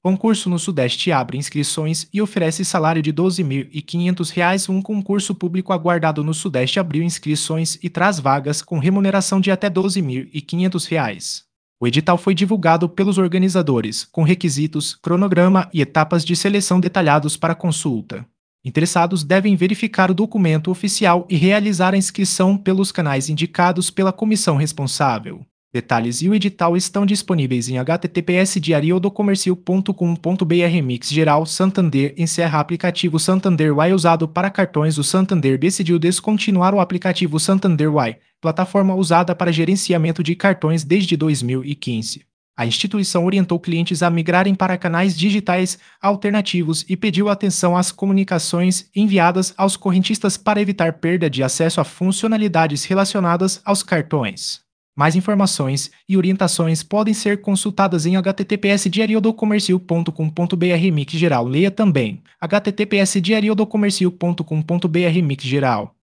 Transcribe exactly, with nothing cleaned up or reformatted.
Concurso no Sudeste abre inscrições e oferece salário de doze mil e quinhentos reais. Um concurso público aguardado no Sudeste abriu inscrições e traz vagas com remuneração de até doze mil e quinhentos reais. O edital foi divulgado pelos organizadores, com requisitos, cronograma e etapas de seleção detalhados para consulta. Interessados devem verificar o documento oficial e realizar a inscrição pelos canais indicados pela comissão responsável. Detalhes e o edital estão disponíveis em h t t p s diariodocomercio ponto com ponto b r. Mix Geral Santander encerra aplicativo Santander Y usado para cartões. O Santander decidiu descontinuar o aplicativo Santander Y, plataforma usada para gerenciamento de cartões desde dois mil e quinze. A instituição orientou clientes a migrarem para canais digitais alternativos e pediu atenção às comunicações enviadas aos correntistas para evitar perda de acesso a funcionalidades relacionadas aos cartões. Mais informações e orientações podem ser consultadas em h t t p s diariodocomercio ponto com ponto b r. Mix Geral. Leia também h t t p s diariodocomercio ponto com ponto b r. Mix Geral.